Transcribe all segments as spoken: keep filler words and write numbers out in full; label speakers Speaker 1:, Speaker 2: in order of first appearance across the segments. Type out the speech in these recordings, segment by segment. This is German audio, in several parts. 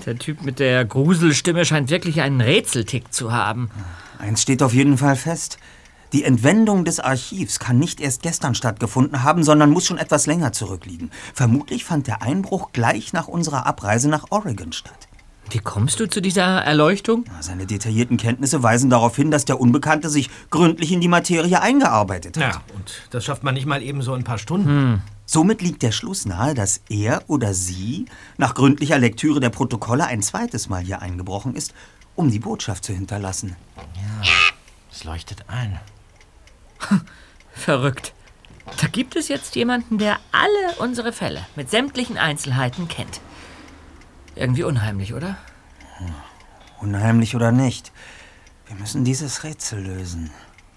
Speaker 1: Der Typ mit der Gruselstimme scheint wirklich einen Rätseltick zu haben.
Speaker 2: Eins steht auf jeden Fall fest. Die Entwendung des Archivs kann nicht erst gestern stattgefunden haben, sondern muss schon etwas länger zurückliegen. Vermutlich fand der Einbruch gleich nach unserer Abreise nach Oregon statt.
Speaker 1: Wie kommst du zu dieser Erleuchtung?
Speaker 2: Seine detaillierten Kenntnisse weisen darauf hin, dass der Unbekannte sich gründlich in die Materie eingearbeitet hat.
Speaker 3: Ja, und das schafft man nicht mal eben so in ein paar Stunden.
Speaker 1: Hm.
Speaker 2: Somit liegt der Schluss nahe, dass er oder sie nach gründlicher Lektüre der Protokolle ein zweites Mal hier eingebrochen ist, um die Botschaft zu hinterlassen.
Speaker 3: Ja, es leuchtet ein.
Speaker 1: Verrückt. Da gibt es jetzt jemanden, der alle unsere Fälle mit sämtlichen Einzelheiten kennt. Irgendwie unheimlich, oder?
Speaker 2: Unheimlich oder nicht. Wir müssen dieses Rätsel lösen.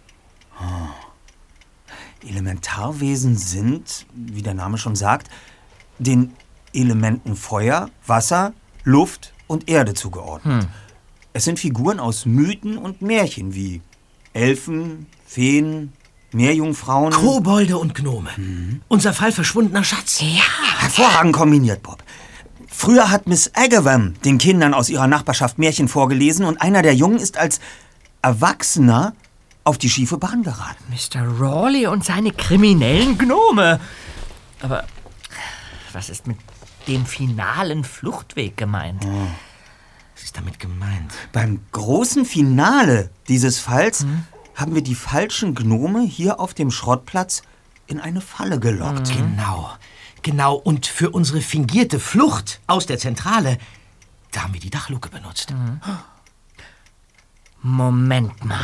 Speaker 2: Elementarwesen sind, wie der Name schon sagt, den Elementen Feuer, Wasser, Luft und Erde zugeordnet. Hm. Es sind Figuren aus Mythen und Märchen wie Elfen, Feen, Meerjungfrauen...
Speaker 3: Kobolde und Gnome. Mhm. Unser Fall verschwundener Schatz.
Speaker 1: Ja.
Speaker 2: Hervorragend kombiniert, Bob. Früher hat Miss Agawam den Kindern aus ihrer Nachbarschaft Märchen vorgelesen und einer der Jungen ist als Erwachsener auf die schiefe Bahn geraten.
Speaker 1: Mister Rawley und seine kriminellen Gnome. Aber was ist mit dem finalen Fluchtweg gemeint?
Speaker 2: Ja.
Speaker 3: Was ist damit gemeint?
Speaker 2: Beim großen Finale dieses Falls hm? haben wir die falschen Gnome hier auf dem Schrottplatz in eine Falle gelockt.
Speaker 3: Mhm. Genau, genau. Und für unsere fingierte Flucht aus der Zentrale, da haben wir die Dachluke benutzt.
Speaker 1: Mhm. Moment mal.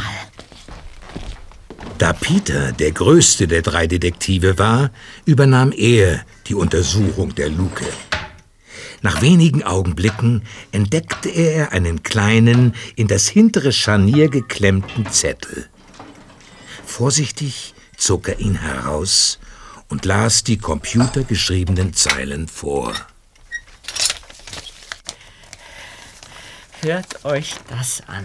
Speaker 4: Da Peter der größte der drei Detektive war, übernahm er die Untersuchung der Luke. Nach wenigen Augenblicken entdeckte er einen kleinen, in das hintere Scharnier geklemmten Zettel. Vorsichtig zog er ihn heraus und las die computergeschriebenen Zeilen vor.
Speaker 1: Hört euch das an.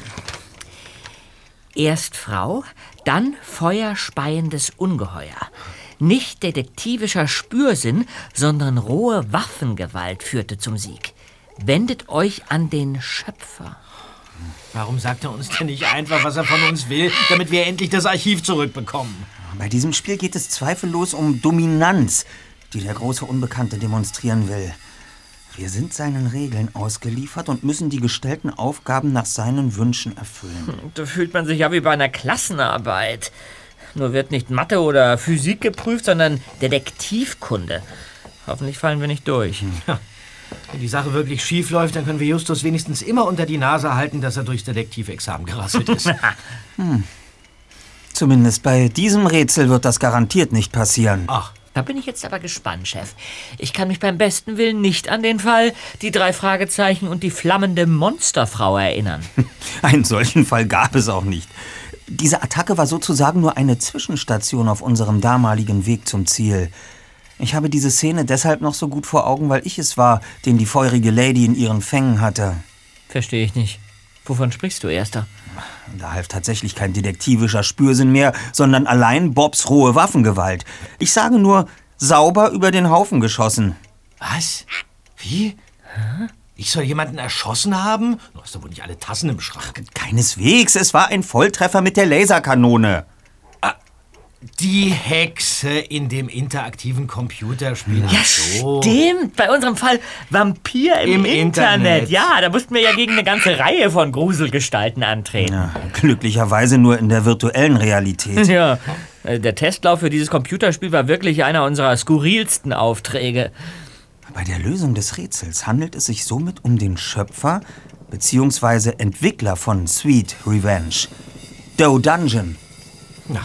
Speaker 1: Erst Frau, dann feuerspeiendes Ungeheuer. Nicht detektivischer Spürsinn, sondern rohe Waffengewalt führte zum Sieg. Wendet euch an den Schöpfer.
Speaker 3: Warum sagt er uns denn nicht einfach, was er von uns will, damit wir endlich das Archiv zurückbekommen?
Speaker 2: Bei diesem Spiel geht es zweifellos um Dominanz, die der große Unbekannte demonstrieren will. Wir sind seinen Regeln ausgeliefert und müssen die gestellten Aufgaben nach seinen Wünschen erfüllen.
Speaker 1: Da fühlt man sich ja wie bei einer Klassenarbeit. Nur wird nicht Mathe oder Physik geprüft, sondern Detektivkunde. Hoffentlich fallen wir nicht durch.
Speaker 3: Ja. Wenn die Sache wirklich schief läuft, dann können wir Justus wenigstens immer unter die Nase halten, dass er durchs Detektivexamen gerasselt ist.
Speaker 2: hm. Zumindest bei diesem Rätsel wird das garantiert nicht passieren.
Speaker 3: Ach.
Speaker 1: Da bin ich jetzt aber gespannt, Chef. Ich kann mich beim besten Willen nicht an den Fall, die drei Fragezeichen und die flammende Monsterfrau erinnern.
Speaker 2: Einen solchen Fall gab es auch nicht. Diese Attacke war sozusagen nur eine Zwischenstation auf unserem damaligen Weg zum Ziel. Ich habe diese Szene deshalb noch so gut vor Augen, weil ich es war, den die feurige Lady in ihren Fängen hatte.
Speaker 1: Verstehe ich nicht. Wovon sprichst du, Erster?
Speaker 2: Da half tatsächlich kein detektivischer Spürsinn mehr, sondern allein Bobs rohe Waffengewalt. Ich sage nur, sauber über den Haufen geschossen.
Speaker 3: Was? Wie? Hä? Ich soll jemanden erschossen haben? Du hast doch wohl nicht alle Tassen im Schrank.
Speaker 2: Keineswegs, es war ein Volltreffer mit der Laserkanone.
Speaker 3: Ah, die Hexe in dem interaktiven Computerspiel.
Speaker 1: Ja, so. Stimmt. Bei unserem Fall Vampir im, Im Internet. Internet. Ja, da mussten wir ja gegen eine ganze Reihe von Gruselgestalten antreten.
Speaker 2: Ja, glücklicherweise nur in der virtuellen Realität.
Speaker 1: Ja, der Testlauf für dieses Computerspiel war wirklich einer unserer skurrilsten Aufträge.
Speaker 2: Bei der Lösung des Rätsels handelt es sich somit um den Schöpfer bzw. Entwickler von Sweet Revenge, Doe Dungeon.
Speaker 3: Na,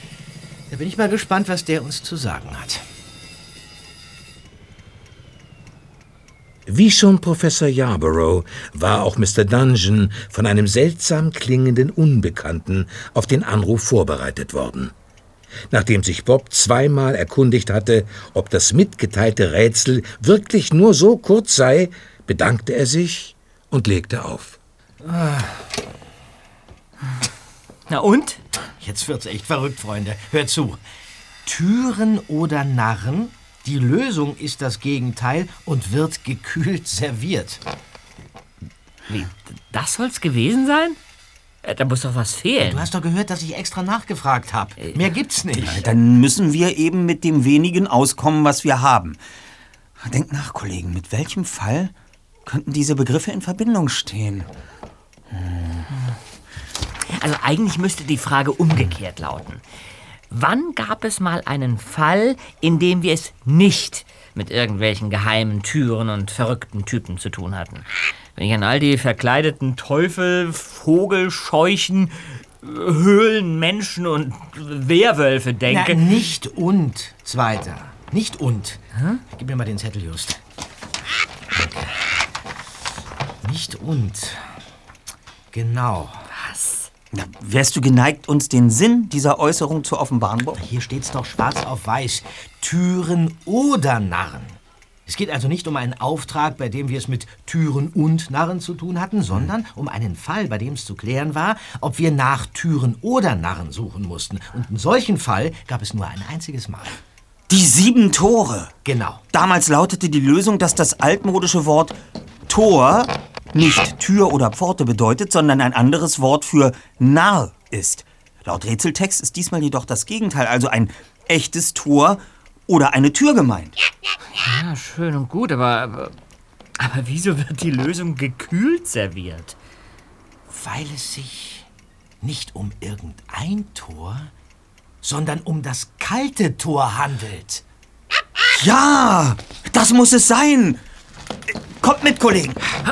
Speaker 3: da bin ich mal gespannt, was der uns zu sagen hat.
Speaker 4: Wie schon Professor Yarborough war auch Mister Dungeon von einem seltsam klingenden Unbekannten auf den Anruf vorbereitet worden. Nachdem sich Bob zweimal erkundigt hatte, ob das mitgeteilte Rätsel wirklich nur so kurz sei, bedankte er sich und legte auf.
Speaker 1: Na und?
Speaker 3: Jetzt wird's echt verrückt, Freunde. Hört zu. Türen oder Narren? Die Lösung ist das Gegenteil und wird gekühlt serviert.
Speaker 1: Wie, das soll's gewesen sein? Äh, Da muss doch was fehlen.
Speaker 3: Du hast doch gehört, dass ich extra nachgefragt habe. Mehr gibt's nicht.
Speaker 2: Dann müssen wir eben mit dem wenigen auskommen, was wir haben. Denkt nach, Kollegen, mit welchem Fall könnten diese Begriffe in Verbindung stehen?
Speaker 1: Also eigentlich müsste die Frage umgekehrt lauten. Wann gab es mal einen Fall, in dem wir es nicht mit irgendwelchen geheimen Türen und verrückten Typen zu tun hatten? Wenn ich an all die verkleideten Teufel, Vogelscheuchen, Höhlenmenschen und Werwölfe denke...
Speaker 3: Na, nicht und, Zweiter. Nicht und. Hm? Gib mir mal den Zettel, Just. Danke. Nicht und. Genau.
Speaker 1: Was?
Speaker 2: Na, wärst du geneigt, uns den Sinn dieser Äußerung zu offenbaren, Bob?
Speaker 3: Hier steht's doch schwarz auf weiß. Türen oder Narren. Es geht also nicht um einen Auftrag, bei dem wir es mit Türen und Narren zu tun hatten, sondern um einen Fall, bei dem es zu klären war, ob wir nach Türen oder Narren suchen mussten. Und einen solchen Fall gab es nur ein einziges Mal.
Speaker 2: Die sieben Tore.
Speaker 3: Genau.
Speaker 2: Damals lautete die Lösung, dass das altmodische Wort Tor nicht Tür oder Pforte bedeutet, sondern ein anderes Wort für Narr ist. Laut Rätseltext ist diesmal jedoch das Gegenteil, also ein echtes Tor oder eine Tür gemeint.
Speaker 1: Ja, schön und gut, aber, aber, aber wieso wird die Lösung gekühlt serviert?
Speaker 3: Weil es sich nicht um irgendein Tor, sondern um das kalte Tor handelt.
Speaker 2: Ja, das muss es sein. Kommt mit, Kollegen.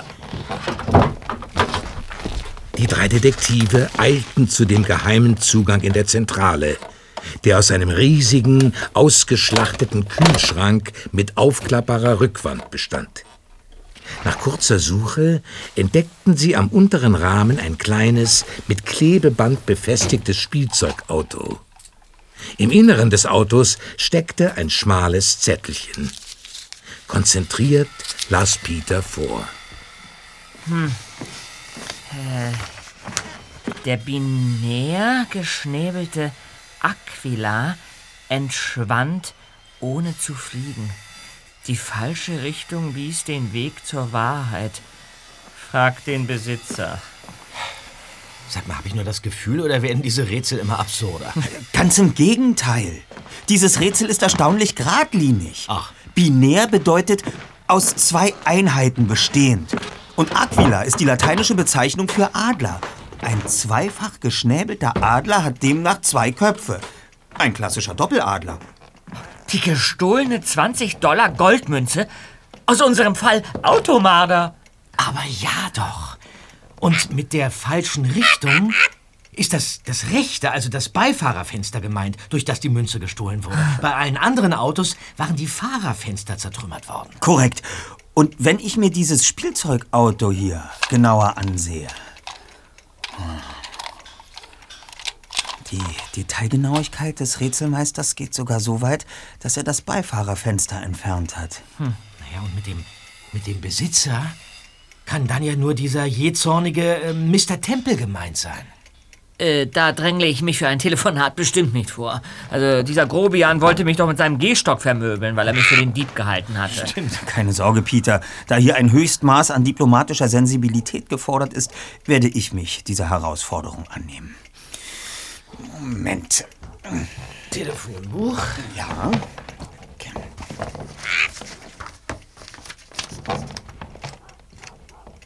Speaker 4: Die drei Detektive eilten zu dem geheimen Zugang in der Zentrale, der aus einem riesigen, ausgeschlachteten Kühlschrank mit aufklappbarer Rückwand bestand. Nach kurzer Suche entdeckten sie am unteren Rahmen ein kleines, mit Klebeband befestigtes Spielzeugauto. Im Inneren des Autos steckte ein schmales Zettelchen. Konzentriert las Peter vor.
Speaker 1: Hm. Äh, der binär geschnäbelte Aquila entschwand, ohne zu fliegen. Die falsche Richtung wies den Weg zur Wahrheit. Frag den Besitzer.
Speaker 3: Sag mal, habe ich nur das Gefühl, oder werden diese Rätsel immer absurder?
Speaker 2: Ganz im Gegenteil. Dieses Rätsel ist erstaunlich geradlinig.
Speaker 3: Ach.
Speaker 2: Binär bedeutet aus zwei Einheiten bestehend. Und Aquila ist die lateinische Bezeichnung für Adler. Ein zweifach geschnäbelter Adler hat demnach zwei Köpfe. Ein klassischer Doppeladler.
Speaker 1: Die gestohlene zwanzig Dollar Goldmünze? Aus unserem Fall Automarder.
Speaker 3: Aber ja doch. Und mit der falschen Richtung ist das, das rechte, also das Beifahrerfenster gemeint, durch das die Münze gestohlen wurde. Bei allen anderen Autos waren die Fahrerfenster zertrümmert worden.
Speaker 2: Korrekt. Und wenn ich mir dieses Spielzeugauto hier genauer ansehe, die Detailgenauigkeit des Rätselmeisters geht sogar so weit, dass er das Beifahrerfenster entfernt hat.
Speaker 3: Hm. Naja, und mit dem, mit dem Besitzer kann dann ja nur dieser jähzornige äh, Mister Temple gemeint sein.
Speaker 1: Äh, da drängle ich mich für ein Telefonat bestimmt nicht vor. Also dieser Grobian wollte mich doch mit seinem Gehstock vermöbeln, weil er mich für den Dieb gehalten hatte.
Speaker 2: Stimmt. Keine Sorge, Peter. Da hier ein Höchstmaß an diplomatischer Sensibilität gefordert ist, werde ich mich dieser Herausforderung annehmen. Moment.
Speaker 3: Telefonbuch?
Speaker 2: Ja. Okay.